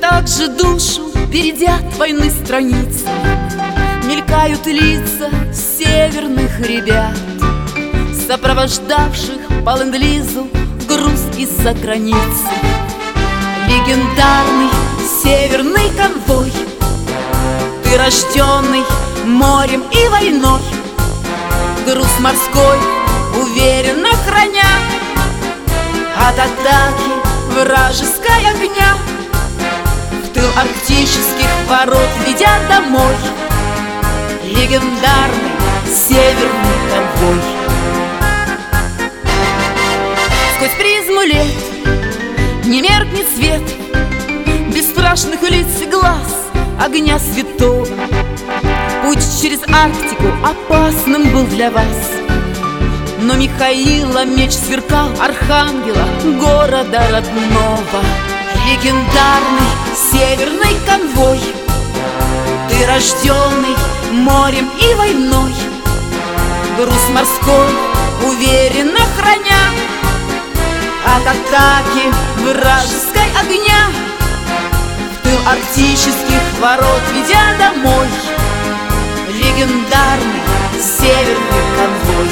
также душу бередят войны страницы, мелькают лица северных ребят, сопровождавших по ленд-лизу груз из-за границы. Легендарный северный конвой, ты рожденный морем и войной, груз морской уверенно храня от атаки вражеской огня, в тыл арктических ворот ведя домой легендарный северный конвой. Сквозь призму лет не меркнет свет бесстрашных лиц и глаз огня святого. Путь через Арктику опасным был для вас, но Михаила меч сверкал архангела города родного. Легендарный северный конвой, ты рожденный морем и войной, груз морской уверенно храня от атаки вражеской огня, в тыл арктических ворот ведя домой легендарный северный конвой.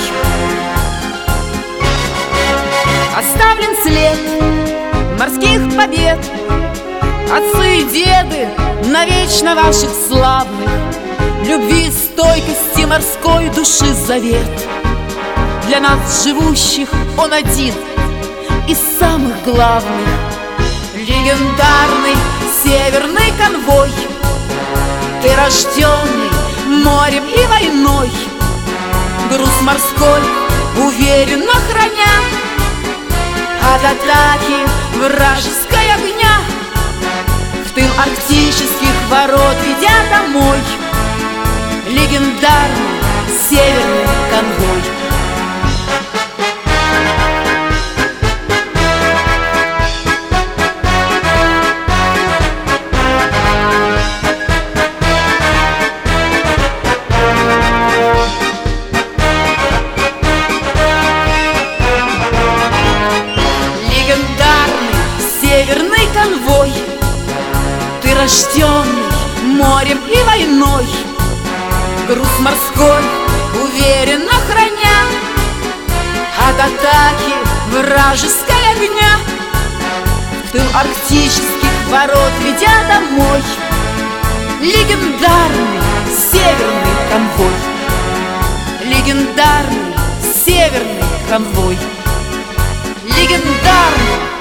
Оставлен след морских побед, отцы и деды навечно ваших славных, любви и стойкости морской души завет. Для нас живущих он один из самых главных. Легендарный северный конвой, ты рожденный морем и войной, груз морской уверенно храня от атаки вражеской огня, в тыл арктических ворот ведя домой легендарный северный конвой. Северный конвой, ты рожденный морем и войной, груз морской уверенно храня от атаки вражеской огня, в тыл арктических ворот ведя домой легендарный северный конвой. Легендарный северный конвой, легендарный